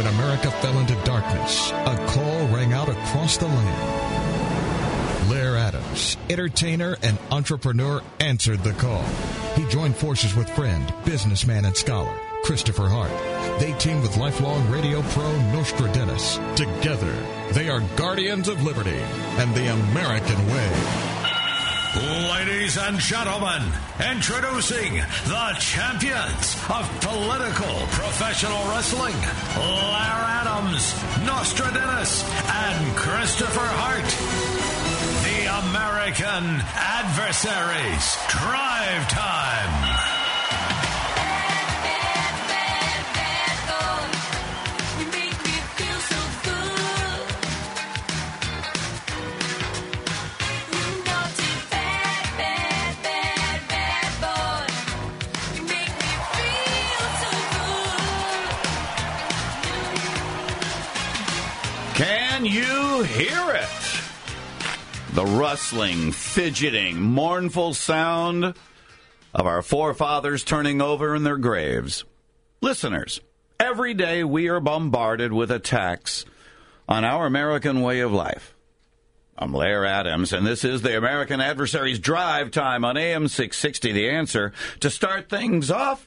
America fell into darkness, a call rang out across the land. Blair Adams, entertainer and entrepreneur, answered the call. He joined forces with friend, businessman, and scholar Christopher Hart. They teamed with lifelong radio pro Nostradamus. Together, they are guardians of liberty and the American way. Ladies and gentlemen, introducing the champions of political professional wrestling, Blair Adams, Nostradamus, and Christopher Hart. The American Adversaries. Drive Time. Can you hear it? The rustling, fidgeting, mournful sound of our forefathers turning over in their graves. Listeners, every day we are bombarded with attacks on our American way of life. I'm Blair Adams, and this is the American Adversaries Drive Time on AM 660, The Answer. To start things off,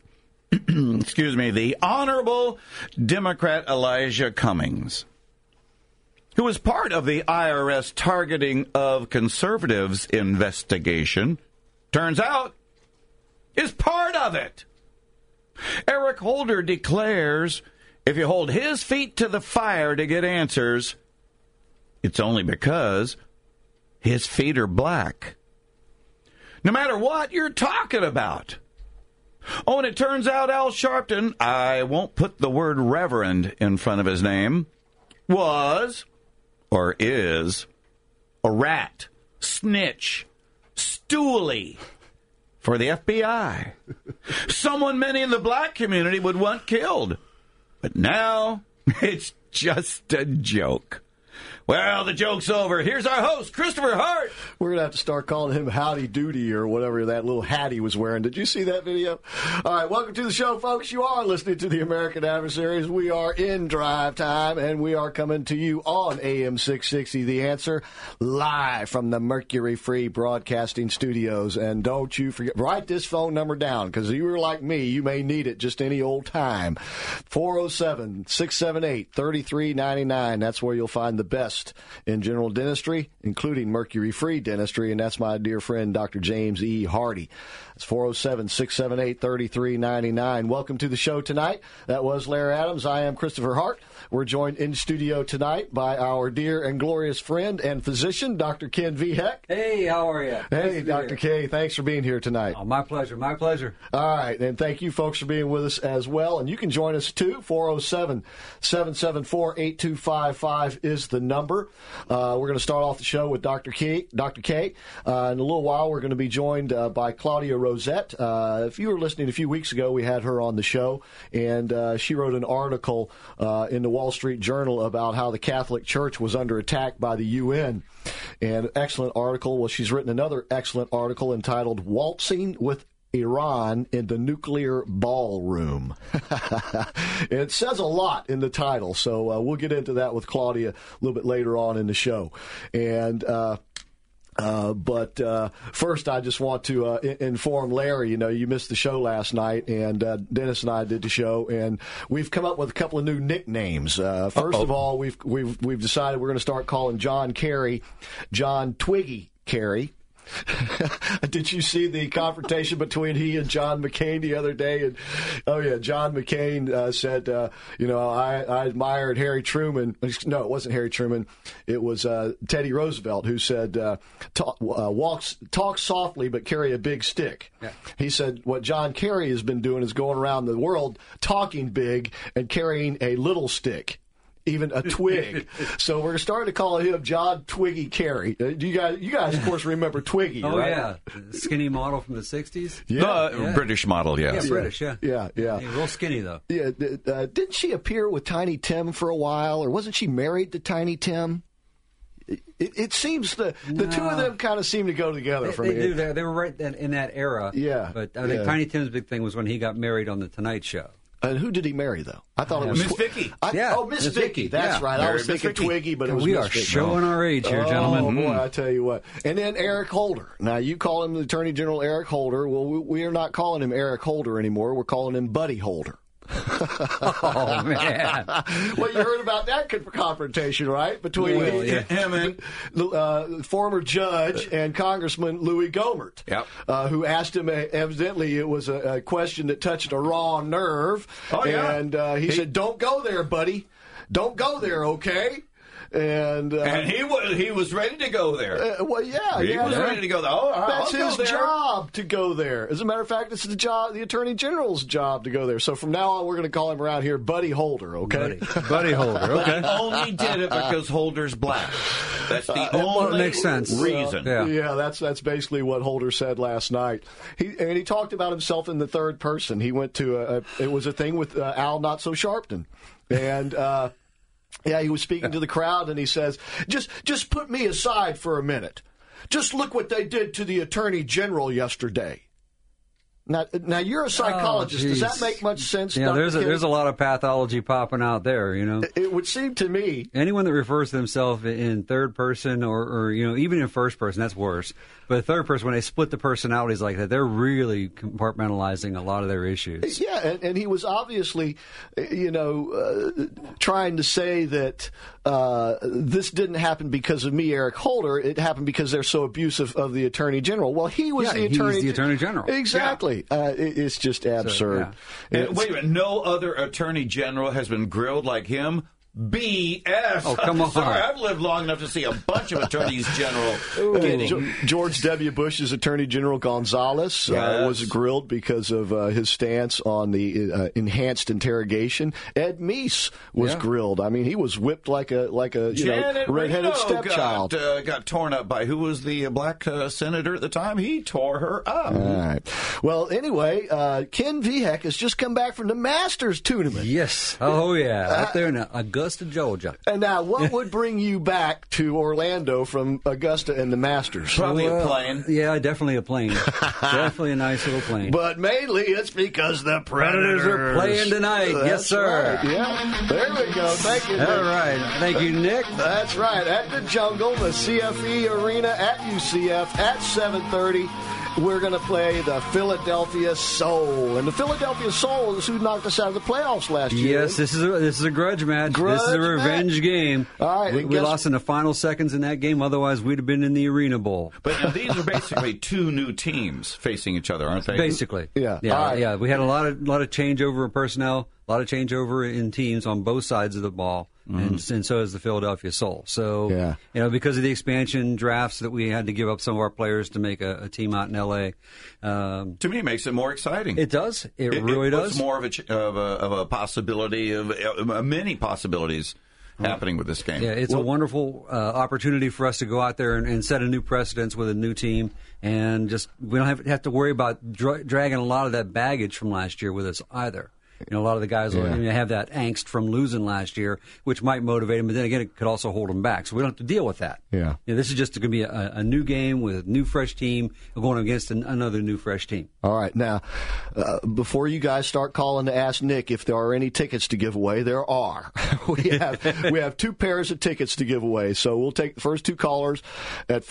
the Honorable Democrat Elijah Cummings, who was part of the IRS targeting of conservatives investigation, turns out is part of it. Eric Holder declares if you hold his feet to the fire to get answers, it's only because his feet are black. No matter what you're talking about. Oh, and it turns out Al Sharpton, I won't put the word reverend in front of his name, was or is a rat, snitch, stoolie for the FBI. Someone many in the black community would want killed. But now it's just a joke. Well, the joke's over. Here's our host, Christopher Hart. We're going to have to start calling him Howdy Doody or whatever that little hat he was wearing. Did you see that video? All right, welcome to the show, folks. You are listening to the American Adversaries. We are in drive time, and we are coming to you on AM 660, The Answer, live from the Mercury Free Broadcasting Studios. And don't you forget, write this phone number down, because if you were like me, you may need it just any old time. 407-678-3399. That's where you'll find the best in general dentistry, including mercury-free dentistry, and that's my dear friend, Dr. James E. Hardy. It's 407-678-3399. Welcome to the show tonight. That was Larry Adams. I am Christopher Hart. We're joined in studio tonight by our dear and glorious friend and physician, Dr. Ken V. Heck. Hey, how are you? Hey, Dr. K. Thanks for being here tonight. Oh, my pleasure. My pleasure. All right, and thank you, folks, for being with us as well. And you can join us, too. 407-774-8255 is the number. We're going to start off the show with Dr. K. In a little while, we're going to be joined by Claudia Rosette. If you were listening a few weeks ago, we had her on the show, and she wrote an article in the Wall Street Journal about how the Catholic Church was under attack by the UN. And excellent article. Well, she's written another excellent article entitled Waltzing with Iran in the Nuclear Ballroom. It says a lot in the title, so we'll get into that with Claudia a little bit later on in the show. And But first, I just want to inform Larry, you missed the show last night, and Dennis and I did the show, and we've come up with a couple of new nicknames. First of all, we've decided we're going to start calling John Kerry John Twiggy Kerry. Did you see the confrontation between he and John McCain the other day? And John McCain said, I admired Harry Truman. No, it wasn't Harry Truman. It was Teddy Roosevelt who said, talk softly but carry a big stick. Yeah. He said what John Kerry has been doing is going around the world talking big and carrying a little stick. Even a twig. So we're starting to call him John Twiggy Kerry. You guys, of course, remember Twiggy, right? Oh, yeah. The skinny model from the 60s? Yeah. British model, yes. Yeah, British, yeah. Yeah. Hey, real skinny, though. Yeah. Didn't she appear with Tiny Tim for a while, or wasn't she married to Tiny Tim? It seems the two of them kind of seem to go together for me. They do. They were right in that era. Yeah. But I think Tiny Tim's big thing was when he got married on The Tonight Show. And who did he marry, though? I thought it was Miss Vicky. Miss Vicky. That's right. I was Married Miss thinking Vicky. Twiggy, but it was We Miss are Vicky. showing our age here, gentlemen. Oh, boy, I tell you what. And then Eric Holder. Now, you call him the Attorney General Eric Holder. Well, we are not calling him Eric Holder anymore. We're calling him Buddy Holder. Oh, man. Well, you heard about that confrontation, right? Between him and the former judge and Congressman Louis Gohmert, who asked him, evidently it was a question that touched a raw nerve. Oh, yeah. And he said, "Don't go there, buddy. Don't go there, okay?" And he was ready to go there. He was ready to go there. Oh, that's I'll his go there. job to go there. As a matter of fact, it's the Attorney General's job to go there. So from now on, we're going to call him around here Buddy Holder, okay? Buddy Holder, okay. He only did it because Holder's black. That's the only makes sense. reason. Yeah. That's basically what Holder said last night. He talked about himself in the third person. He went to it was a thing with Al Not So Sharpton, and. He was speaking to the crowd, and he says, just put me aside for a minute. Just look what they did to the Attorney General yesterday. Now you're a psychologist. Does that make much sense? Yeah, Dr. there's a lot of pathology popping out there, you know. It would seem to me. Anyone that refers to themselves in third person or even in first person, that's worse. But third person, when they split the personalities like that, they're really compartmentalizing a lot of their issues. Yeah, and he was obviously, trying to say that this didn't happen because of me, Eric Holder. It happened because they're so abusive of the Attorney General. Well, he was the Attorney General. Exactly. It's just absurd. And wait a minute, no other Attorney General has been grilled like him? BS. Oh, come on. Sorry, I've lived long enough to see a bunch of attorneys general getting. George W. Bush's Attorney General Gonzalez was grilled because of his stance on the enhanced interrogation. Ed Meese was grilled. I mean, he was whipped like a redheaded stepchild. Got torn up by who was the black senator at the time? He tore her up. All right. Well, anyway, Ken Vihek has just come back from the Masters tournament. Yes. Oh, yeah. Up there in Augusta, Georgia. And now, what would bring you back to Orlando from Augusta and the Masters? Probably a plane. Yeah, definitely a plane. Definitely a nice little plane. But mainly it's because the Predators are playing tonight. Yes, sir. Right. Yeah. There we go. Thank you, Nick. All right. Thank you, Nick. That's right. At the Jungle, the CFE Arena at UCF at 7:30. We're going to play the Philadelphia Soul. And the Philadelphia Soul is who knocked us out of the playoffs last year. Yes, this is a grudge match. This is a revenge game. All right. We lost in the final seconds in that game. Otherwise, we'd have been in the Arena Bowl. But these are basically two new teams facing each other, aren't they? Basically. Yeah. Yeah. We had a lot of changeover of personnel, a lot of changeover in teams on both sides of the ball. And so is the Philadelphia Soul. So, because of the expansion drafts that we had to give up some of our players to make a team out in L.A. To me, it makes it more exciting. It does. It really does. It's more of a possibility of many possibilities happening with this game. Yeah, it's a wonderful opportunity for us to go out there and set a new precedence with a new team, and just we don't have to worry about dragging a lot of that baggage from last year with us either. A lot of the guys have that angst from losing last year, which might motivate them, but then again, it could also hold them back. So we don't have to deal with that. Yeah. This is just going to be a new game with a new, fresh team going against another new, fresh team. All right. Now, before you guys start calling to ask Nick if there are any tickets to give away, there are. We have 2 pairs of tickets to give away. So we'll take the first 2 callers at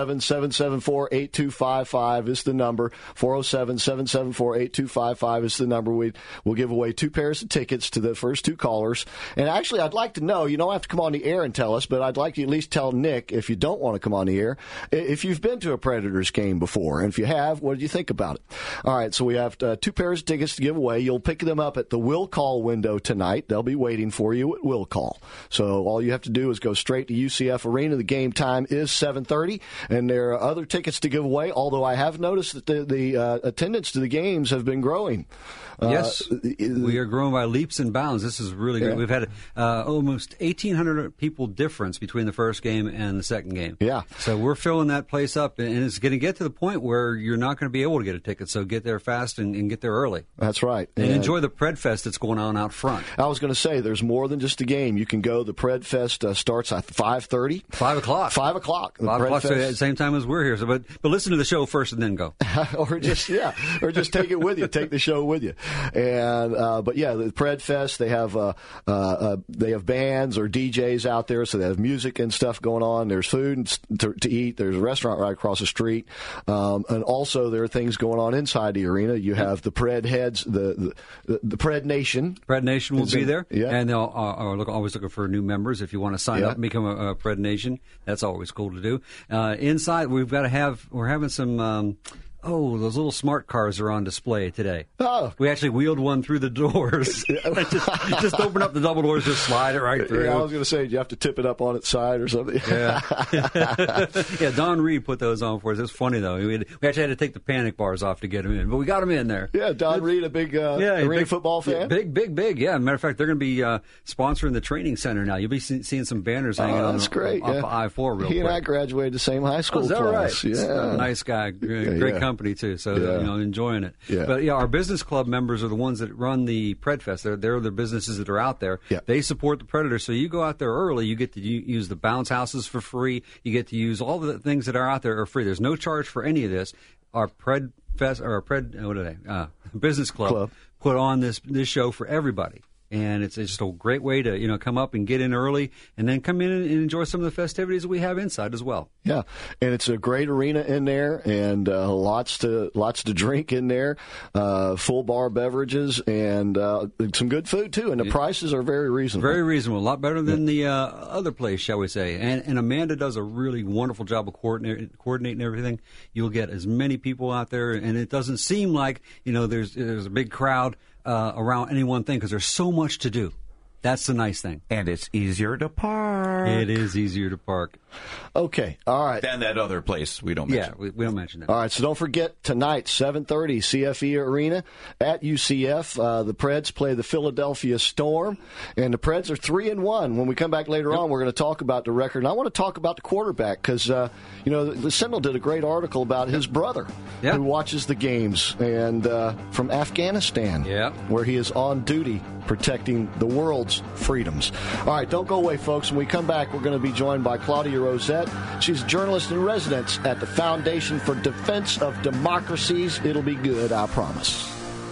407-774-8255 is the number. 407-774-8255 is the number. We'll give away 2 pairs of tickets to the first 2 callers. And actually, I'd like to know, you don't have to come on the air and tell us, but I'd like you at least tell Nick, if you don't want to come on the air, if you've been to a Predators game before. And if you have, what did you think about it? All right, so we have 2 pairs of tickets to give away. You'll pick them up at the Will Call window tonight. They'll be waiting for you at Will Call. So all you have to do is go straight to UCF Arena. The game time is 7:30, and there are other tickets to give away, although I have noticed that the attendance to the games have been growing. Yes, we are growing by leaps and bounds. This is really good. We've had almost 1,800 people difference between the first game and the second game. Yeah. So we're filling that place up, and it's going to get to the point where you're not going to be able to get a ticket. So get there fast and get there early. That's right. And enjoy the Pred Fest that's going on out front. I was going to say, there's more than just a game. You can go. The Pred Fest starts at 5:30. 5 o'clock. 5 o'clock. 5 o'clock, so at the same time as we're here. So, but listen to the show first and then go. or just take it with you. Take the show with you. And but yeah, the Pred Fest, they have bands or DJs out there, so they have music and stuff going on. There's food to eat. There's a restaurant right across the street, and also there are things going on inside the arena. You have the Pred heads, the Pred Nation. Pred Nation will be there, and they'll always looking for new members. If you want to sign up and become a Pred Nation, that's always cool to do. Inside, we're having some. Those little smart cars are on display today. Oh. We actually wheeled one through the doors. just open up the double doors, just slide it right through. Yeah, I was going to say, you have to tip it up on its side or something. Yeah. Yeah, Don Reed put those on for us. It's funny, though. We actually had to take the panic bars off to get them in, but we got them in there. Yeah, Don Reed, a big arena football fan? Yeah, big. Yeah, matter of fact, they're going to be sponsoring the training center now. You'll be seeing some banners hanging on great. Off I-4 real quick. He and I graduated the same high school class. Right? Yeah. Nice guy. Great company too, so enjoying it. Yeah. But our business club members are the ones that run the Pred Fest. They're the businesses that are out there. Yeah. They support the Predators, so you go out there early. You get to use the bounce houses for free. You get to use all the things that are out there are free. There's no charge for any of this. Our Pred Fest or business club put on this show for everybody. And it's just a great way to come up and get in early, and then come in and enjoy some of the festivities that we have inside as well. Yeah, and it's a great arena in there, and lots to drink in there, full bar beverages, and some good food too. And the prices are very reasonable. Very reasonable, a lot better than the other place, shall we say? And Amanda does a really wonderful job of coordinating everything. You'll get as many people out there, and it doesn't seem like there's a big crowd around any one thing, because there's so much to do. That's the nice thing. And it's easier to park. It is easier to park. Okay, all right. Than that other place we don't mention. Yeah, we don't mention that. All right, so don't forget, tonight, 7:30, CFE Arena at UCF. The Preds play the Philadelphia Storm, and the Preds are 3-1. When we come back later on, we're going to talk about the record. And I want to talk about the quarterback, because, the Sentinel did a great article about his brother who watches the games, and from Afghanistan, where he is on duty protecting the world's freedoms. All right, don't go away, folks. When we come back, we're going to be joined by Claudia Rosette. She's a journalist in residence at the Foundation for Defense of Democracies. It'll be good, I promise.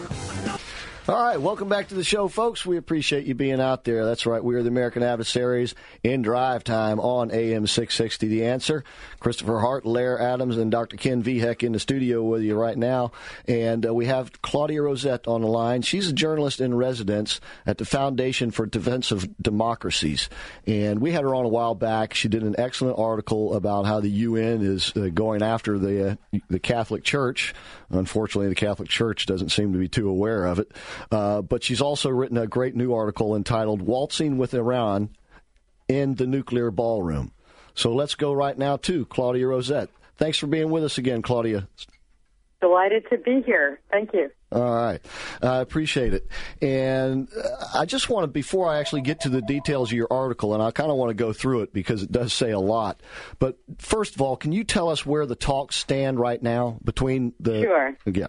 All right, welcome back to the show, folks. We appreciate you being out there. That's right, we are the American Adversaries in drive time on AM 660 The Answer. Christopher Hart, Lair Adams, and Dr. Ken Vihek in the studio with you right now. And we have Claudia Rosette on the line. She's a journalist in residence at the Foundation for Defense of Democracies. And we had her on a while back. She did an excellent article about how the UN is going after the Catholic Church. Unfortunately, the Catholic Church doesn't seem to be too aware of it. But she's also written a great new article entitled Waltzing with Iran in the Nuclear Ballroom. So let's go right now to Claudia Rosette. Thanks for being with us again, Claudia. Delighted to be here. Thank you. All right. I appreciate it. And I just want to, before I actually get to the details of your article, and I kind of want to go through it because it does say a lot. But first of all, can you tell us where the talks stand right now between the... Sure. Yeah.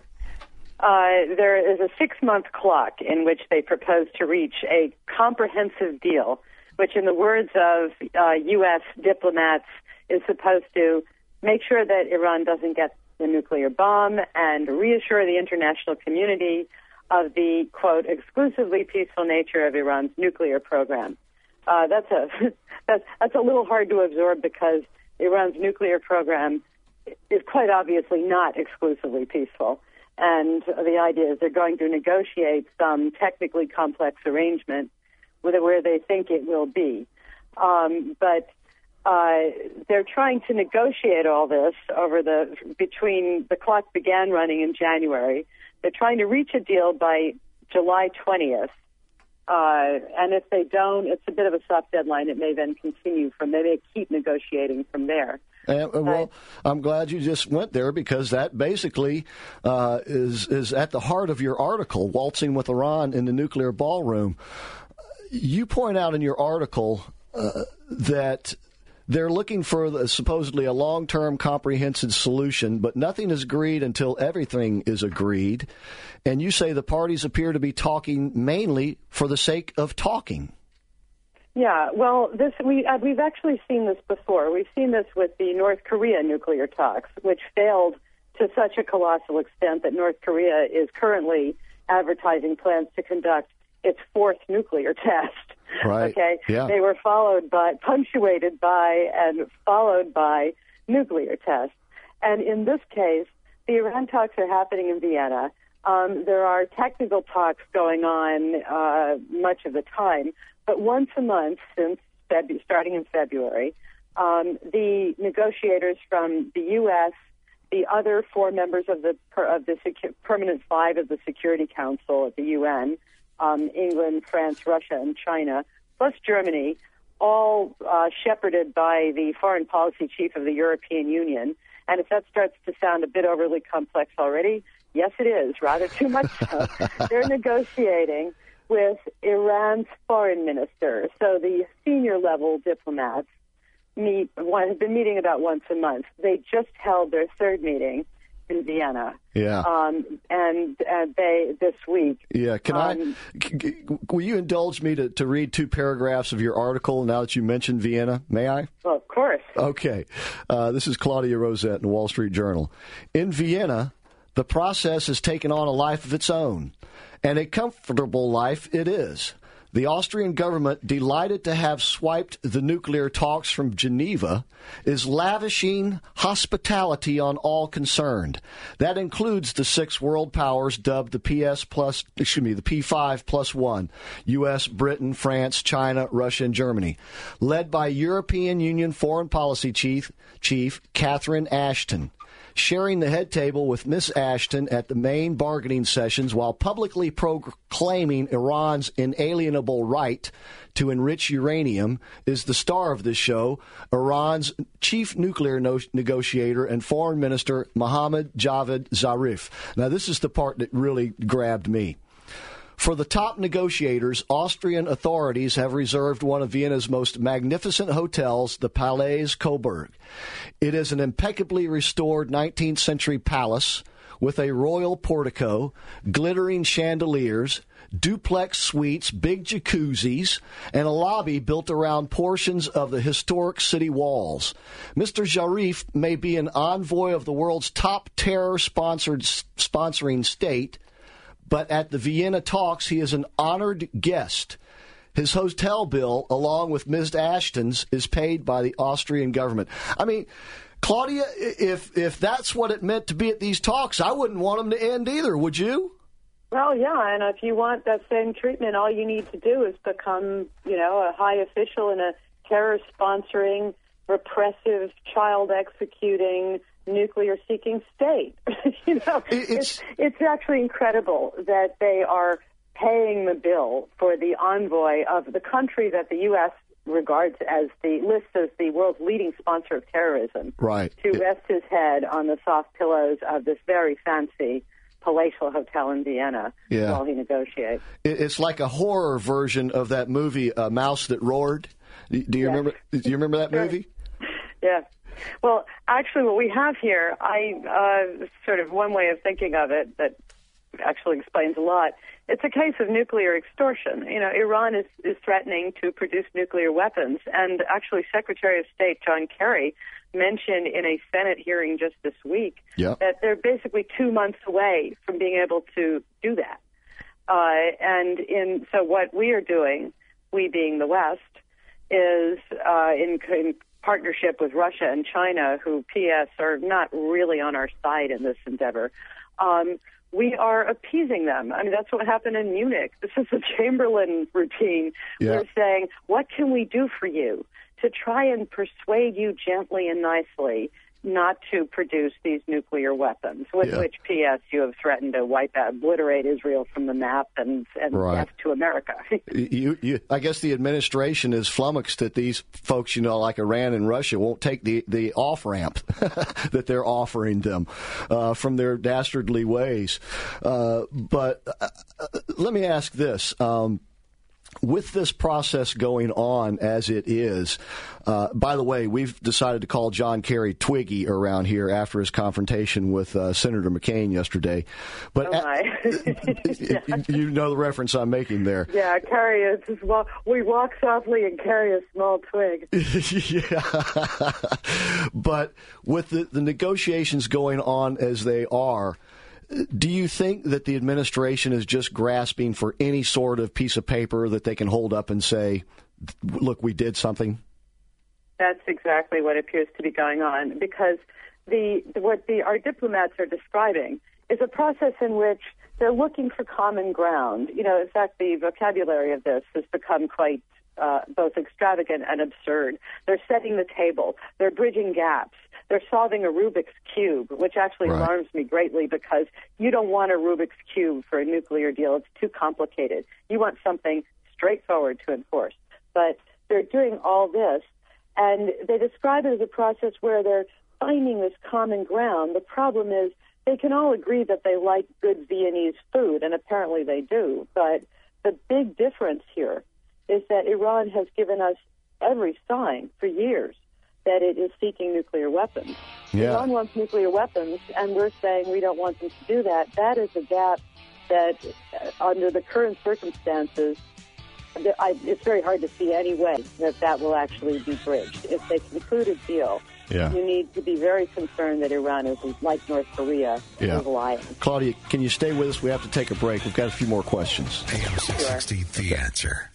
There is a 6-month clock in which they propose to reach a comprehensive deal, which in the words of U.S. diplomats is supposed to make sure that Iran doesn't get the nuclear bomb and reassure the international community of the, quote, exclusively peaceful nature of Iran's nuclear program. That's a little hard to absorb because Iran's nuclear program is quite obviously not exclusively peaceful. And the idea is they're going to negotiate some technically complex arrangement where they think it will be. But they're trying to negotiate all this between the clock began running in January. They're trying to reach a deal by July 20th. And if they don't, it's a bit of a soft deadline. It may then continue they may keep negotiating from there. Well, I'm glad you just went there because that basically is at the heart of your article, Waltzing with Iran in the Nuclear Ballroom. You point out in your article that they're looking for supposedly a long-term comprehensive solution, but nothing is agreed until everything is agreed. And you say the parties appear to be talking mainly for the sake of talking. Yeah, well, we've actually seen this before. We've seen this with the North Korea nuclear talks, which failed to such a colossal extent that North Korea is currently advertising plans to conduct its fourth nuclear test. Right. Okay. Yeah. They were punctuated by, and followed by nuclear tests. And in this case, the Iran talks are happening in Vienna. There are technical talks going on much of the time, but once a month since starting in February, the negotiators from the U.S., the other four members of the permanent five of the Security Council at the UN, England, France, Russia, and China, plus Germany, all shepherded by the foreign policy chief of the European Union. And if that starts to sound a bit overly complex already, yes, it is, rather too much so. They're negotiating with Iran's foreign minister. So the senior level diplomats have been meeting about once a month. They just held their third meeting in Vienna. Yeah. And they this week. Yeah. Will you indulge me to read two paragraphs of your article now that you mentioned Vienna? May I? Well, of course. Okay. This is Claudia Rosette in the Wall Street Journal. In Vienna, the process has taken on a life of its own, and a comfortable life it is. The Austrian government, delighted to have swiped the nuclear talks from Geneva, is lavishing hospitality on all concerned. That includes the six world powers dubbed the P5+1, U.S., Britain, France, China, Russia, and Germany, led by European Union Foreign Policy Chief Catherine Ashton. Sharing the head table with Miss Ashton at the main bargaining sessions while publicly proclaiming Iran's inalienable right to enrich uranium is the star of this show, Iran's chief nuclear negotiator and foreign minister, Mohammad Javad Zarif. Now, this is the part that really grabbed me. For the top negotiators, Austrian authorities have reserved one of Vienna's most magnificent hotels, the Palais Coburg. It is an impeccably restored 19th century palace with a royal portico, glittering chandeliers, duplex suites, big jacuzzis, and a lobby built around portions of the historic city walls. Mr. Zarif may be an envoy of the world's top terror-sponsoring state, but at the Vienna talks, he is an honored guest. His hotel bill, along with Ms. Ashton's, is paid by the Austrian government. I mean, Claudia, if that's what it meant to be at these talks, I wouldn't want them to end either, would you? Well, yeah, and if you want that same treatment, all you need to do is become, a high official in a terror-sponsoring, repressive, child-executing, nuclear-seeking state. It's actually incredible that they are paying the bill for the envoy of the country that the U.S. regards as lists as the world's leading sponsor of terrorism. Right. To rest his head on the soft pillows of this very fancy palatial hotel in Vienna while he negotiates. It's like a horror version of that movie, Mouse That Roared. Do you remember? Do you remember that movie? Yeah. Well, actually, what we have here, sort of one way of thinking of it that actually explains a lot. It's a case of nuclear extortion. Iran is threatening to produce nuclear weapons, and actually Secretary of State John Kerry mentioned in a Senate hearing just this week that they're basically 2 months away from being able to do that. So what we are doing, we being the West, is in partnership with Russia and China, who, P.S., are not really on our side in this endeavor, we are appeasing them. I mean, that's what happened in Munich. This is the Chamberlain routine. Yeah. We're saying, what can we do for you to try and persuade you gently and nicely not to produce these nuclear weapons, with which, P.S., you have threatened to obliterate Israel from the map and death to America. I guess the administration is flummoxed that these folks, like Iran and Russia, won't take the off-ramp that they're offering them from their dastardly ways. But let me ask this. With this process going on as it is, by the way, we've decided to call John Kerry Twiggy around here after his confrontation with Senator McCain yesterday. But you know the reference I'm making there. Yeah, Kerry is we walk softly and carry a small twig. Yeah. But with the negotiations going on as they are, Do you think that the administration is just grasping for any sort of piece of paper that they can hold up and say, look, we did something? That's exactly what appears to be going on, because our diplomats are describing is a process in which they're looking for common ground. In fact, the vocabulary of this has become quite both extravagant and absurd. They're setting the table. They're bridging gaps. They're solving a Rubik's Cube, which actually alarms me greatly, because you don't want a Rubik's Cube for a nuclear deal. It's too complicated. You want something straightforward to enforce. But they're doing all this, and they describe it as a process where they're finding this common ground. The problem is they can all agree that they like good Viennese food, and apparently they do. But the big difference here is that Iran has given us every sign for years that it is seeking nuclear weapons. Yeah. Iran wants nuclear weapons, and we're saying we don't want them to do that. That is a gap that, under the current circumstances, it's very hard to see any way that will actually be bridged. If they conclude a deal, you need to be very concerned that Iran is, like North Korea, is lying. Claudia, can you stay with us? We have to take a break. We've got a few more questions. AM 660, The Answer.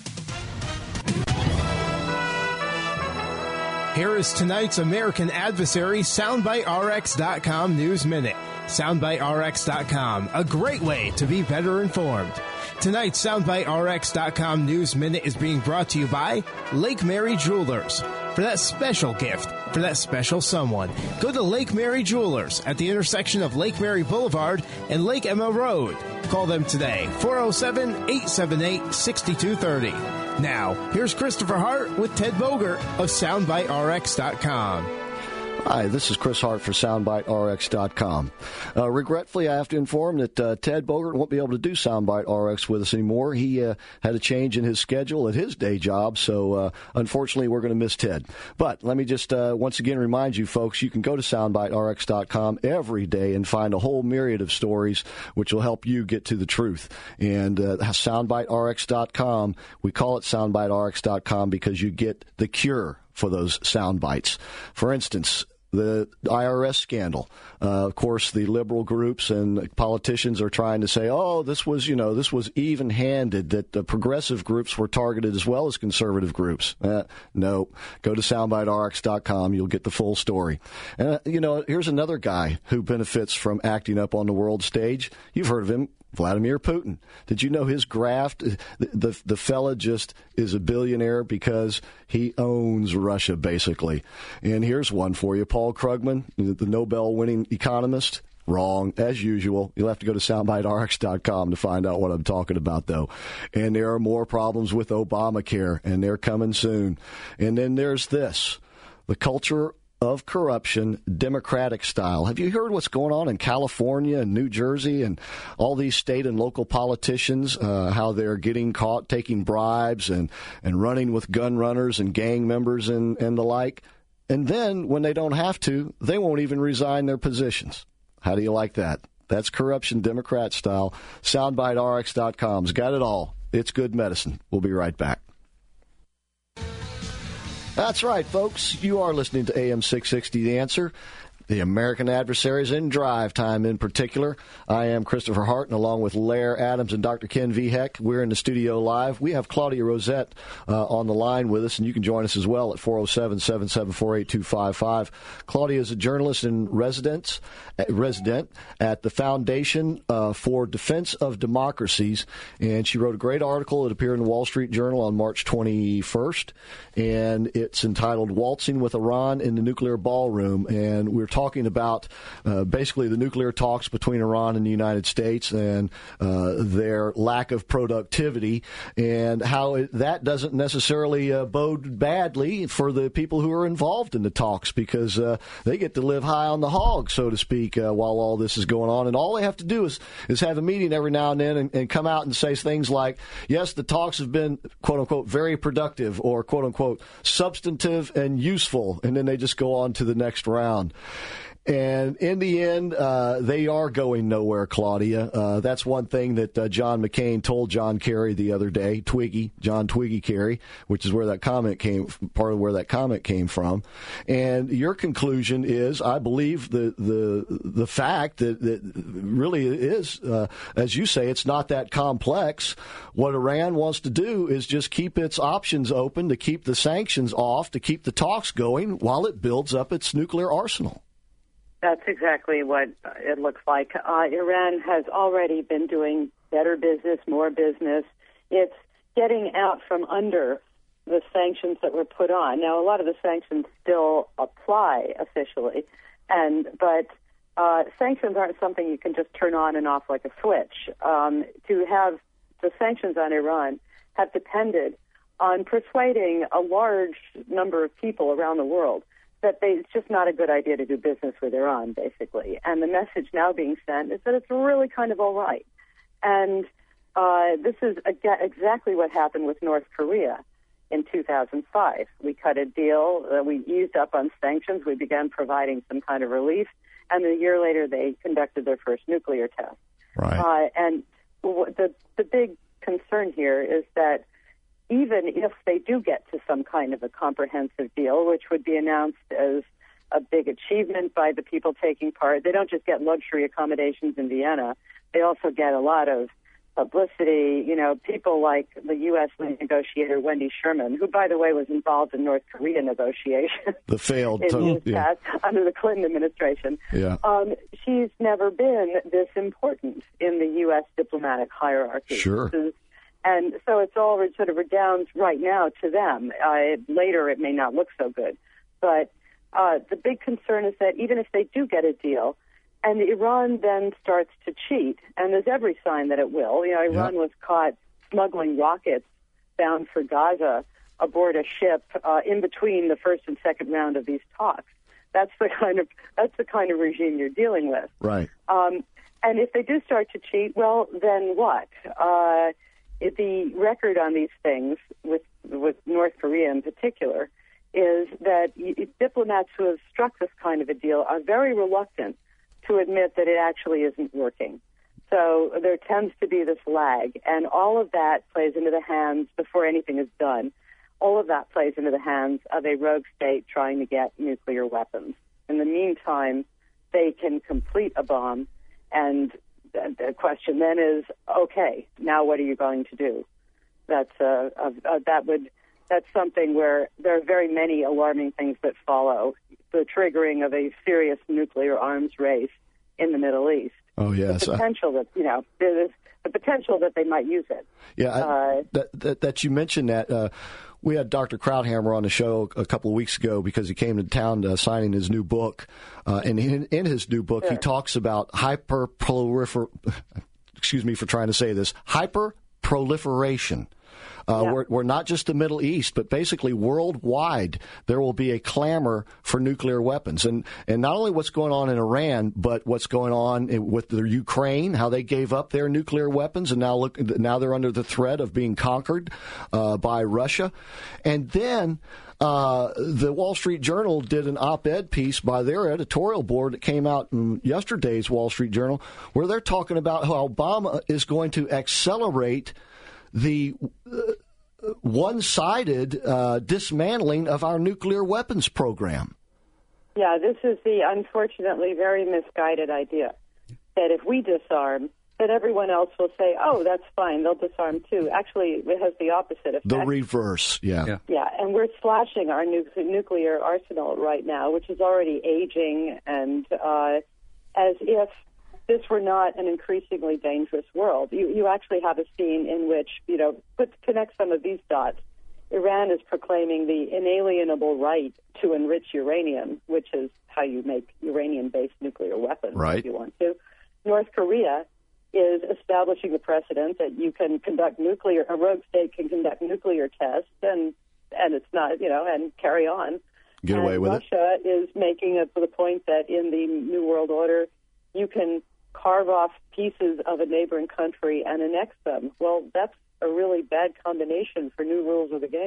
Here is tonight's American Adversary SoundbiteRx.com News Minute. SoundbiteRx.com, a great way to be better informed. Tonight's SoundbiteRx.com News Minute is being brought to you by Lake Mary Jewelers. For that special gift, for that special someone, go to Lake Mary Jewelers at the intersection of Lake Mary Boulevard and Lake Emma Road. Call them today, 407-878-6230. Now, here's Christopher Hart with Ted Bogert of SoundbiteRx.com. Hi, this is Chris Hart for SoundbiteRx.com. Regretfully, I have to inform that Ted Bogert won't be able to do Soundbite RX with us anymore. He had a change in his schedule at his day job, so unfortunately, we're going to miss Ted. But let me just once again remind you, folks, you can go to SoundbiteRx.com every day and find a whole myriad of stories which will help you get to the truth. And SoundbiteRx.com, we call it SoundbiteRx.com because you get the cure for those sound bites. For instance, the IRS scandal. Of course, the liberal groups and politicians are trying to say, this was even-handed, that the progressive groups were targeted as well as conservative groups. No. Go to SoundbiteRx.com. You'll get the full story. Here's another guy who benefits from acting up on the world stage. You've heard of him. Vladimir Putin. Did you know his graft? The fella just is a billionaire because he owns Russia, basically. And here's one for you. Paul Krugman, the Nobel-winning economist. Wrong, as usual. You'll have to go to SoundbiteRx.com to find out what I'm talking about, though. And there are more problems with Obamacare, and they're coming soon. And then there's this, the culture of corruption, Democratic style. Have you heard what's going on in California and New Jersey and all these state and local politicians, how they're getting caught taking bribes and running with gun runners and gang members and the like? And then, when they don't have to, they won't even resign their positions. How do you like that? That's corruption, Democrat style. SoundbiteRx.com's got it all. It's good medicine. We'll be right back. That's right, folks. You are listening to AM 660, The Answer. The American Adversaries in Drive Time in particular. I am Christopher Hart, and along with Lair Adams and Dr. Ken Vihek, we're in the studio live. We have Claudia Rosette on the line with us, and you can join us as well at 407-774-8255. Claudia is a journalist and resident at the Foundation for Defense of Democracies, and she wrote a great article that appeared in the Wall Street Journal on March 21st, and it's entitled Waltzing with Iran in the Nuclear Ballroom, and we're talking about basically the nuclear talks between Iran and the United States and their lack of productivity and how that doesn't necessarily bode badly for the people who are involved in the talks because they get to live high on the hog, so to speak, while all this is going on. And all they have to do is have a meeting every now and then and come out and say things like, yes, the talks have been, quote-unquote, very productive or, quote-unquote, substantive and useful, and then they just go on to the next round. And in the end, they are going nowhere, Claudia. That's one thing that John McCain told John Kerry the other day, John Twiggy Kerry, which is where that comment part of where that comment came from. And your conclusion is, I believe, the fact that really is, as you say, it's not that complex. What Iran wants to do is just keep its options open, to keep the sanctions off, to keep the talks going while it builds up its nuclear arsenal. That's exactly what it looks like. Iran has already been doing better business, more business. It's getting out from under the sanctions that were put on. Now, a lot of the sanctions still apply officially, but sanctions aren't something you can just turn on and off like a switch. To have the sanctions on Iran have depended on persuading a large number of people around the world that it's just not a good idea to do business with Iran, basically. And the message now being sent is that it's really kind of all right. And this is exactly what happened with North Korea in 2005. We cut a deal. We eased up on sanctions. We began providing some kind of relief. And a year later, they conducted their first nuclear test. Right. And the big concern here is that even if they do get to some kind of a comprehensive deal, which would be announced as a big achievement by the people taking part, they don't just get luxury accommodations in Vienna. They also get a lot of publicity. You know, people like the U.S. negotiator Wendy Sherman, who, by the way, was involved in North Korea negotiations. The failed under the Clinton administration. Yeah. She's never been this important in the U.S. diplomatic hierarchy. Sure. And so it's all sort of redounds right now to them. Later, it may not look so good. But the big concern is that even if they do get a deal, and Iran then starts to cheat, and there's every sign that it will. You know, Iran was caught smuggling rockets bound for Gaza aboard a ship in between the first and second round of these talks. That's the kind of regime you're dealing with. Right. And if they do start to cheat, well, then what? The record on these things, with North Korea in particular, is that diplomats who have struck this kind of a deal are very reluctant to admit that it actually isn't working. So there tends to be this lag, and all of that plays into the hands, before anything is done, all of that plays into the hands of a rogue state trying to get nuclear weapons. In the meantime, they can complete a bomb, and the question then is, okay, now what are you going to do? That's something where there are very many alarming things that follow the triggering of a serious nuclear arms race in the Middle East. Oh yes, the potential that there's the potential that they might use it. Yeah, that you mentioned that. We had Dr. Krauthammer on the show a couple of weeks ago because he came to town signing his new book. And in his new book, He talks about excuse me for trying to say this, hyper-proliferation. We're not just the Middle East, but basically worldwide, there will be a clamor for nuclear weapons. And not only what's going on in Iran, but what's going on with the Ukraine, how they gave up their nuclear weapons, and now they're under the threat of being conquered by Russia. And then the Wall Street Journal did an op-ed piece by their editorial board that came out in yesterday's Wall Street Journal, where they're talking about how Obama is going to accelerate the one-sided dismantling of our nuclear weapons program. Yeah, this is the unfortunately very misguided idea that if we disarm, that everyone else will say, oh, that's fine, they'll disarm too. Actually, it has the opposite effect. The reverse, yeah. Yeah, and we're slashing our nuclear arsenal right now, which is already aging, and as if this were not an increasingly dangerous world. You actually have a scene in which, connect some of these dots. Iran is proclaiming the inalienable right to enrich uranium, which is how you make uranium-based nuclear weapons, if you want to. North Korea is establishing the precedent that you can conduct a rogue state can conduct nuclear tests, and it's not, and carry on. Get away with it. Russia is making it to the point that in the New World Order, you can carve off pieces of a neighboring country and annex them. Well, that's a really bad combination for new rules of the game.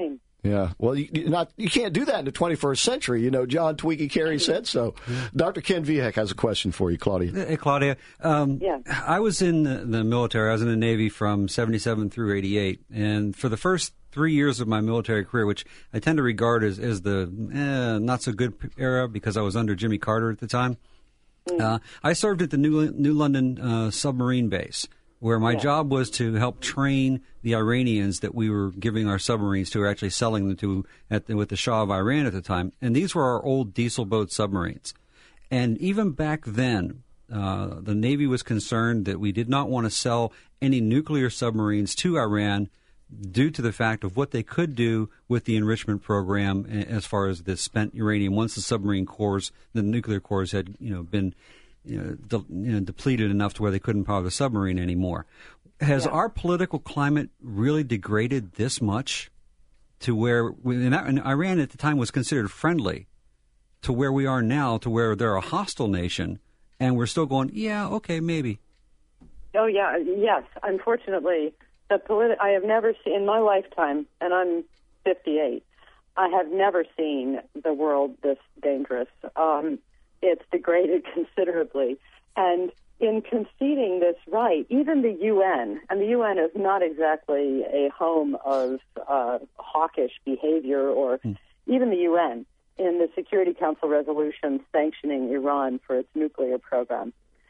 Yeah, well, you can't do that in the 21st century. You know, John Twiggy Carey said so. Dr. Ken Vihek has a question for you, Claudia. Hey, Claudia. I was in the military. I was in the Navy from 77 through 88. And for the first 3 years of my military career, which I tend to regard as the not-so-good era because I was under Jimmy Carter at the time, I served at the New London submarine base, where my job was to help train the Iranians that we were giving our submarines to, or actually selling them to with the Shah of Iran at the time. And these were our old diesel boat submarines. And even back then, the Navy was concerned that we did not want to sell any nuclear submarines to Iran due to the fact of what they could do with the enrichment program as far as the spent uranium once the submarine cores, the nuclear cores had been depleted enough to where they couldn't power the submarine anymore. Has our political climate really degraded this much to where and Iran at the time was considered friendly to where we are now, to where they're a hostile nation, and we're still going, yeah, okay, maybe. Oh, yeah, yes. Unfortunately, I have never seen, in my lifetime, and I'm 58, I have never seen the world this dangerous. It's degraded considerably. And in conceding this right, even the UN, and the UN is not exactly a home of hawkish behavior, or even the UN, in the Security Council resolution sanctioning Iran for its nuclear program,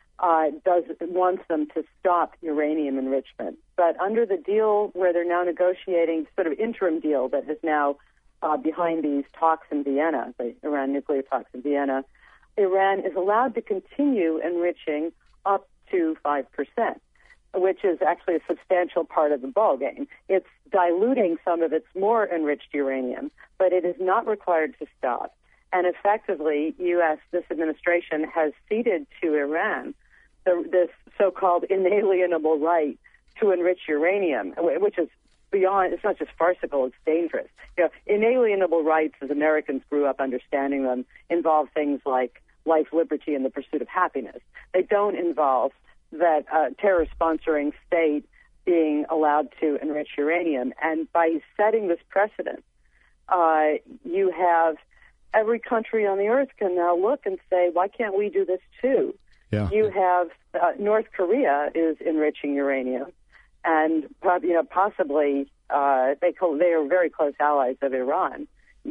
wants them to stop uranium enrichment. But under the deal where they're now negotiating, sort of interim deal that is now behind these talks in Vienna, the Iran nuclear talks in Vienna, Iran is allowed to continue enriching up to 5%, which is actually a substantial part of the ballgame. It's diluting some of its more enriched uranium, but it is not required to stop. And effectively, this administration has ceded to Iran this so-called inalienable right to enrich uranium, which is beyond, it's not just farcical, it's dangerous. Inalienable rights, as Americans grew up understanding them, involve things like life, liberty, and the pursuit of happiness. They don't involve that terror-sponsoring state being allowed to enrich uranium. And by setting this precedent, you have every country on the earth can now look and say, why can't we do this too? Yeah. You have North Korea is enriching uranium, and possibly they are very close allies of Iran.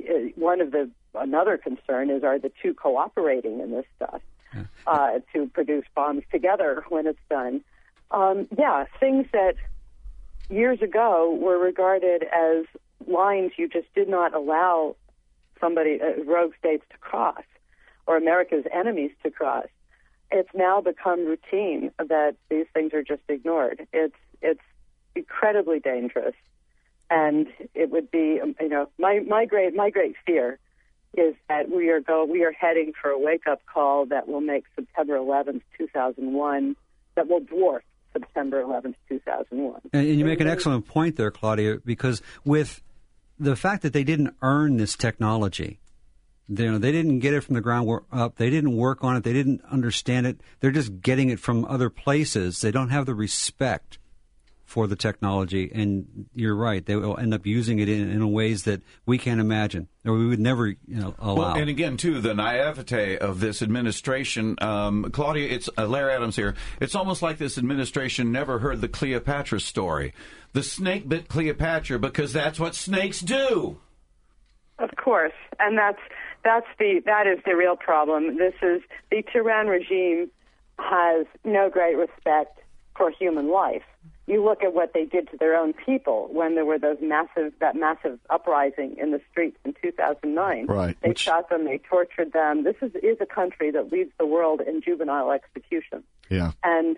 Another concern is, are the two cooperating in this stuff to produce bombs together when it's done? Things that years ago were regarded as lines you just did not allow rogue states to cross, or America's enemies to cross. It's now become routine that these things are just ignored. It's incredibly dangerous, and it would be, my great fear is that we are heading for a wake-up call that will make September 11th, 2001, that will dwarf September 11th, 2001. And you make an excellent point there, Claudia, because with the fact that they didn't earn this technology, they didn't get it from the ground up, they didn't work on it, they didn't understand it, they're just getting it from other places. They don't have the respect for the technology, and you're right, they will end up using it in ways that we can't imagine, or we would never allow. Well, and again, too, the naivete of this administration, Claudia, it's Larry Adams here, it's almost like this administration never heard the Cleopatra story. The snake bit Cleopatra because that's what snakes do. Of course, and that is the real problem. The Tehran regime has no great respect for human life. You look at what they did to their own people when there were that massive uprising in the streets in 2009. Right. They shot them, they tortured them. This is a country that leads the world in juvenile execution. Yeah. And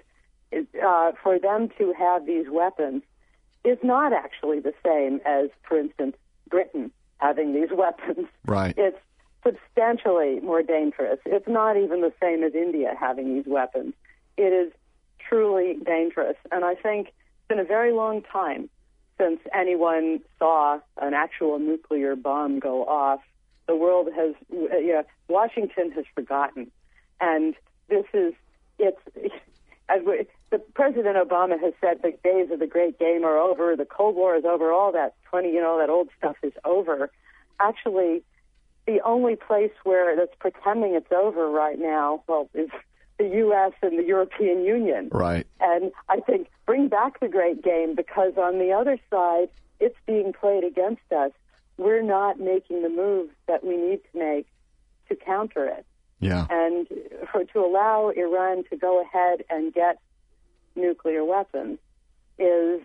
for them to have these weapons is not actually the same as, for instance, Britain having these weapons. Right. It's substantially more dangerous. It's not even the same as India having these weapons. It is truly dangerous. And I think it's been a very long time since anyone saw an actual nuclear bomb go off. The world has, Washington has forgotten. And the President Obama has said the days of the great game are over, the Cold War is over, all that that old stuff is over. Actually, the only place where that's pretending it's over right now, is the U.S. and the European Union. Right. And I think bring back the great game, because on the other side, it's being played against us. We're not making the moves that we need to make to counter it. Yeah. And to allow Iran to go ahead and get nuclear weapons is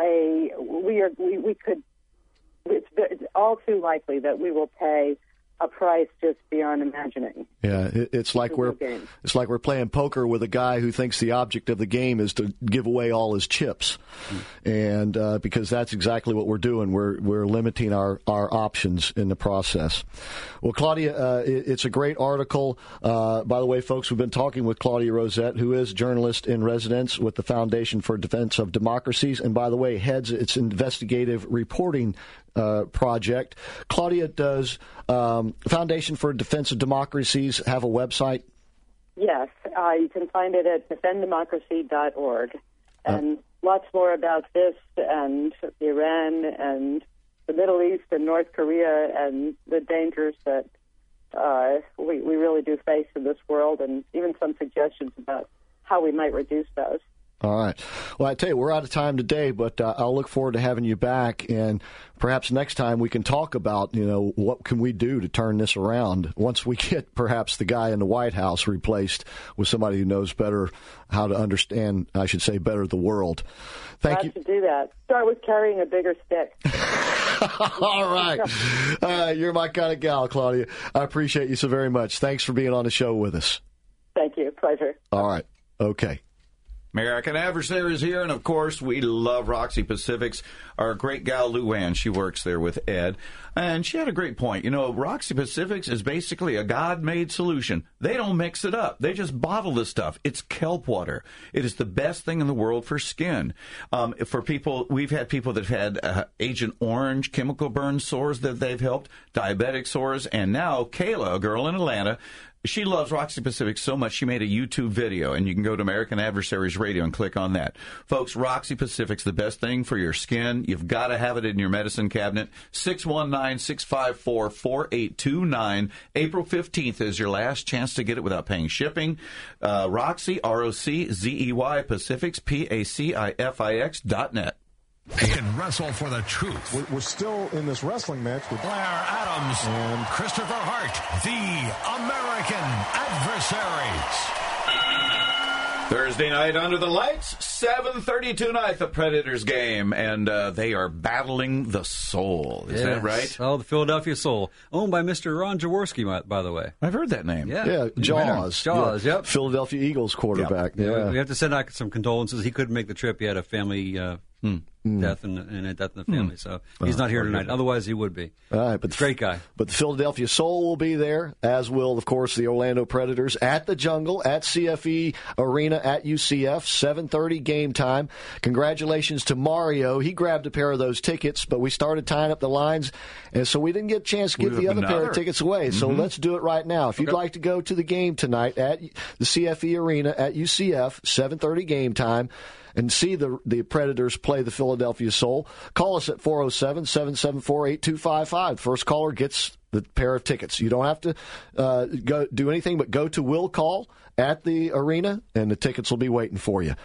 it's all too likely that we will pay a price just beyond imagining. Yeah, it's like we're playing poker with a guy who thinks the object of the game is to give away all his chips, and because that's exactly what we're doing. We're limiting our options in the process. Well, Claudia, it's a great article. By the way, folks, we've been talking with Claudia Rosette, who is journalist in residence with the Foundation for Defense of Democracies, and by the way, heads its investigative reporting project. Claudia, does Foundation for Defense of Democracies have a website? Yes, you can find it at defenddemocracy.org. And lots more about this and Iran and the Middle East and North Korea and the dangers that we really do face in this world, and even some suggestions about how we might reduce those. All right. Well, I tell you, we're out of time today, but I'll look forward to having you back, and perhaps next time we can talk about, what can we do to turn this around once we get perhaps the guy in the White House replaced with somebody who knows better how to understand, I should say, better the world. Thank you. To do that. Start with carrying a bigger stick. All right. You're my kind of gal, Claudia. I appreciate you so very much. Thanks for being on the show with us. Thank you. Pleasure. All right. Okay. American Adversaries here, and of course, we love Roxy Pacifics. Our great gal, Luann, she works there with Ed, and she had a great point. Roxy Pacifics is basically a God-made solution. They don't mix it up. They just bottle this stuff. It's kelp water. It is the best thing in the world for skin. For people, we've had people that have had Agent Orange chemical burn sores that they've helped, diabetic sores, and now Kayla, a girl in Atlanta, she loves Roxy Pacific so much she made a YouTube video, and you can go to American Adversaries Radio and click on that. Folks, Roxy Pacific's the best thing for your skin. You've got to have it in your medicine cabinet. 619-654-4829. April 15th is your last chance to get it without paying shipping. Roxy, R-O-C-Z-E-Y, Pacifics, P-A-C-I-F-I-X.net. They can wrestle for the truth. We're still in this wrestling match with Blair Adams and Christopher Hart, the American Adversaries. Thursday night under the lights, 7:30 tonight, the Predators game, and they are battling the Soul. Is that right? Oh, the Philadelphia Soul, owned by Mr. Ron Jaworski, by the way. I've heard that name. Yeah, Jaws. Yep. Philadelphia Eagles quarterback. Yep. Yeah. We have to send out some condolences. He couldn't make the trip. He had a family death and a death in the family, so he's not here tonight. Otherwise, he would be. All right, but great guy. But the Philadelphia Soul will be there, as will, of course, the Orlando Predators at the Jungle, at CFE Arena at UCF, 7:30 game time. Congratulations to Mario. He grabbed a pair of those tickets, but we started tying up the lines, and so we didn't get a chance to give the other pair of tickets away. So let's do it right now. If you'd like to go to the game tonight at the CFE Arena at UCF, 7:30 game time, and see the Predators play the Philadelphia Soul, call us at 407-774-8255. First caller gets the pair of tickets. You don't have to go do anything but go to Will Call at the arena, and the tickets will be waiting for you.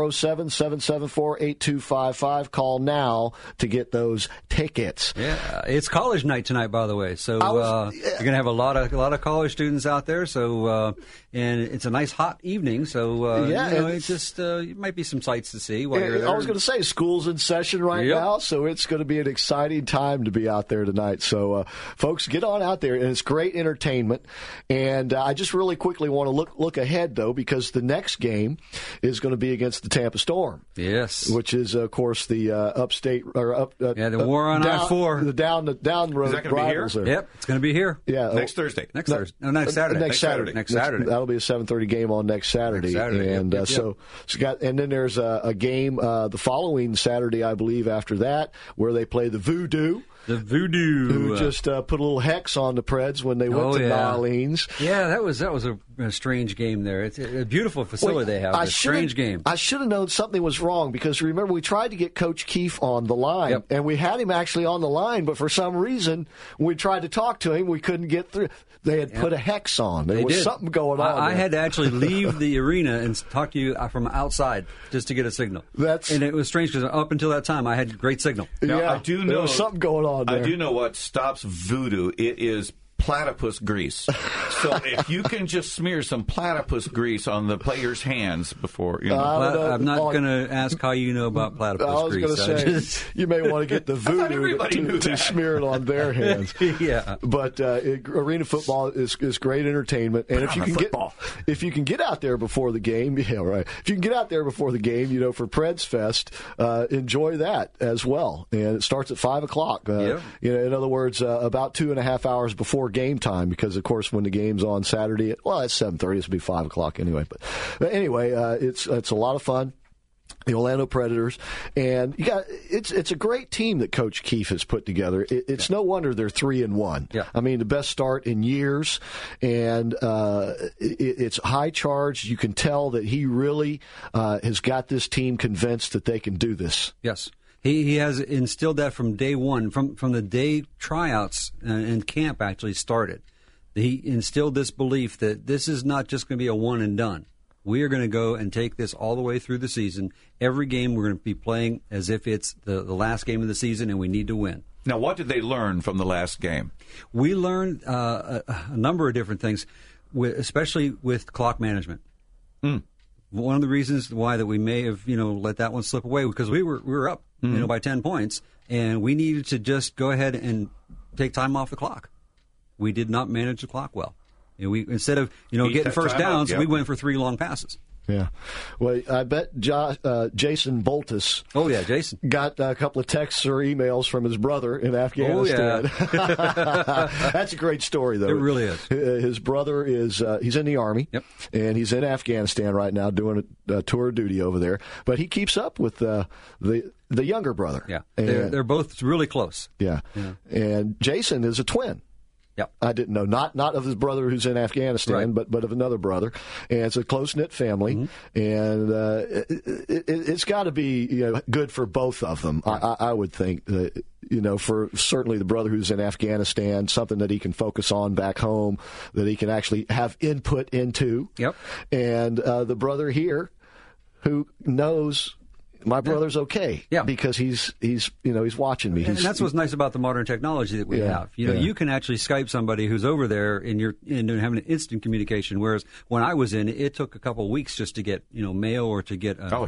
407-774-8255. Call now to get those tickets. Yeah, it's college night tonight, by the way. So you're going to have a lot of college students out there. So and it's a nice hot evening. So it's just it might be some sights to see while you're there. I was going to say school's in session right now, so it's going to be an exciting time to be out there tonight. So folks, get on out there, and it's great entertainment. And I just really quickly want to look ahead, though, because the next game is going to be against the Tampa Storm. Yes. Which is, of course, the upstate or the war on I-4. The down the road. Is that going to be here? Yep, it's going to be here. Yeah, next Thursday. Next Thursday. No, next Saturday. Next Saturday. That'll be a 7:30 game on next Saturday. And and then there's a game the following Saturday, I believe, after that, where they play the Voodoo. The Voodoo, who just put a little hex on the Preds when they went to New Orleans. Yeah, that was a a strange game there. It's a beautiful facility they have. A strange game. I should have known something was wrong because remember we tried to get Coach Keefe on the line, and we had him actually on the line, but for some reason when we tried to talk to him, we couldn't get through. They had put a hex on. There was something going on. I had to actually leave the arena and talk to you from outside just to get a signal. And it was strange because up until that time I had great signal. Now, I do know there was something going on there. I do know what stops voodoo. It is platypus grease. So if you can just smear some platypus grease on the player's hands before, I'm not going to ask how you know about platypus grease. I was going to say, you may want to get the voodoo to smear it on their hands. Yeah. But arena football is great entertainment. And if you can get out there before the game, If you can get out there before the game, for Preds Fest, enjoy that as well. And it starts at 5 o'clock. In other words, about 2.5 hours before game time, because of course when the game's on Saturday, it's 7:30. It'll be 5 o'clock anyway. But anyway, it's a lot of fun. The Orlando Predators, and it's a great team that Coach Keefe has put together. It's no wonder they're 3-1. Yeah. I mean, the best start in years, and it's high charged. You can tell that he really has got this team convinced that they can do this. Yes. He has instilled that from day one, from the day tryouts and camp actually started. He instilled this belief that this is not just going to be a one and done. We are going to go and take this all the way through the season. Every game we're going to be playing as if it's the last game of the season and we need to win. Now, what did they learn from the last game? We learned a number of different things, especially with clock management. One of the reasons why that we may have let that one slip away because we were up by 10 points and we needed to just go ahead and take time off the clock. We did not manage the clock well. We instead of getting first downs, we went for 3 long passes. Yeah. Well, I bet Jason Boltus. Oh, yeah, Jason. Got a couple of texts or emails from his brother in Afghanistan. Oh, yeah. That's a great story, though. It really is. His brother is he's in the Army, and he's in Afghanistan right now doing a tour of duty over there. But he keeps up with the younger brother. Yeah. They're both really close. Yeah. And Jason is a twin. Yep. I didn't know, not of his brother who's in Afghanistan, right. but of another brother, and it's a close-knit family, and it's got to be good for both of them. I would think that, for certainly the brother who's in Afghanistan, something that he can focus on back home, that he can actually have input into, and the brother here who knows. My brother's okay, because he's watching me. And that's what's nice about the modern technology that we have. You can actually Skype somebody who's over there, and you're having an instant communication. Whereas when I was in, it took a couple of weeks just to get mail or to get a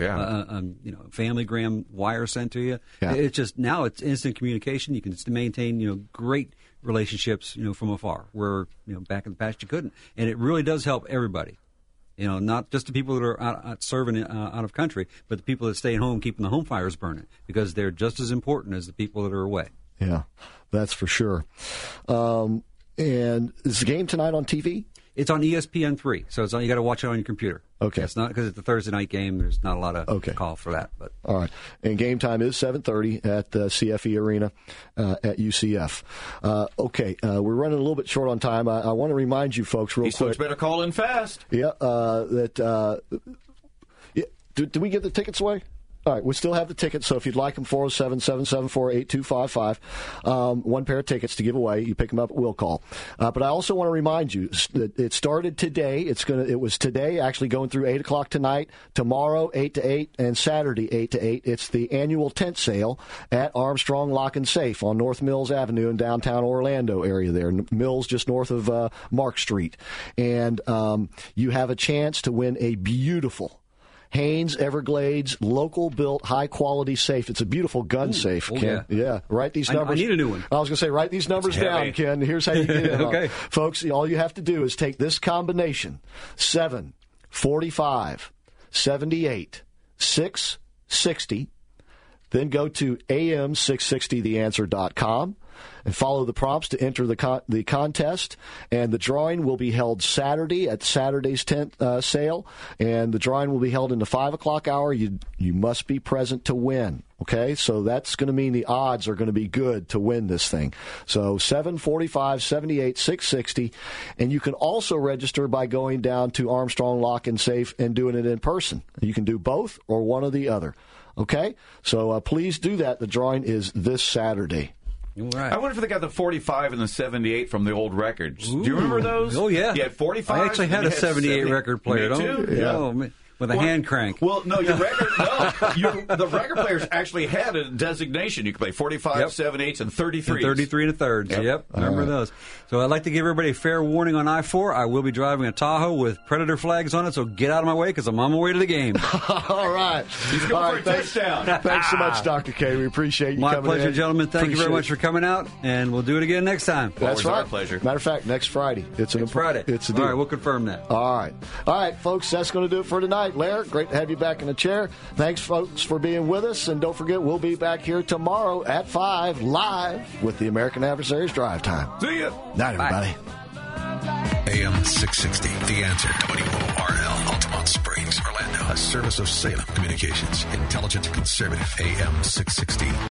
FamilyGram wire sent to you. Yeah. It's just now it's instant communication. You can maintain great relationships from afar. Where back in the past you couldn't, and it really does help everybody. Not just the people that are out serving out of country, but the people that stay at home keeping the home fires burning, because they're just as important as the people that are away. Yeah, that's for sure. And is the game tonight on TV? It's on ESPN3, so you got to watch it on your computer. Okay. It's not because it's a Thursday night game. There's not a lot of call for that. But all right. And game time is 7:30 at the CFE Arena at UCF. We're running a little bit short on time. I want to remind you folks real quick. Folks better call in fast. Yeah. Did we give the tickets away? All right, we still have the tickets, so if you'd like them, 407-774-8255. One pair of tickets to give away. You pick them up at will call. But I also want to remind you that it started today. It was today, actually going through 8 o'clock tonight, tomorrow 8 to 8, and Saturday 8 to 8. It's the annual tent sale at Armstrong Lock and Safe on North Mills Avenue in downtown Orlando area there. Mills just north of Mark Street. And you have a chance to win a beautiful Haynes Everglades local-built, high-quality safe. It's a beautiful gun safe, Ken. Yeah. Write these numbers. I need a new one. I was going to say, write these numbers down, Ken. Here's how you get it. Okay. Folks, all you have to do is take this combination, 7, 45, 78, 660, then go to am660theanswer.com. and follow the prompts to enter the contest. And the drawing will be held Saturday at Saturday's tent sale, and the drawing will be held in the 5 o'clock hour. You must be present to win. Okay, so that's going to mean the odds are going to be good to win this thing. So 745, 78, 660. And you can also register by going down to Armstrong Lock and Safe and doing it in person. You can do both or one or the other. Okay, so please do that. The drawing is this Saturday. Right. I wonder if they got the 45 and the 78 from the old records. Do you remember those? Oh, yeah. You had 45. I actually had a 78 record player. Me too? Yeah. Oh, with a hand crank. Well, no, the record players actually had a designation. You could play 45, 7/8, and 33. 33 and a third. Yep. Remember those. So I'd like to give everybody a fair warning on I-4. I will be driving a Tahoe with Predator flags on it, so get out of my way because I'm on my way to the game. All right. He's going for a touchdown. Thanks so much, Dr. K. We appreciate you coming in. My pleasure, gentlemen. Thank you very much for coming out, and we'll do it again next time. That's right. Our pleasure. Matter of fact, next Friday. It's Friday. It's a deal. All right, we'll confirm that. All right, folks, that's going to do it for tonight. Lair, great to have you back in the chair. Thanks, folks, for being with us. And don't forget, we'll be back here tomorrow at 5 live with the American Adversaries Drive Time. See ya. Night, everybody. AM 660, The Answer. WORL, Altamont Springs, Orlando. A service of Salem Communications. Intelligent, conservative. AM 660.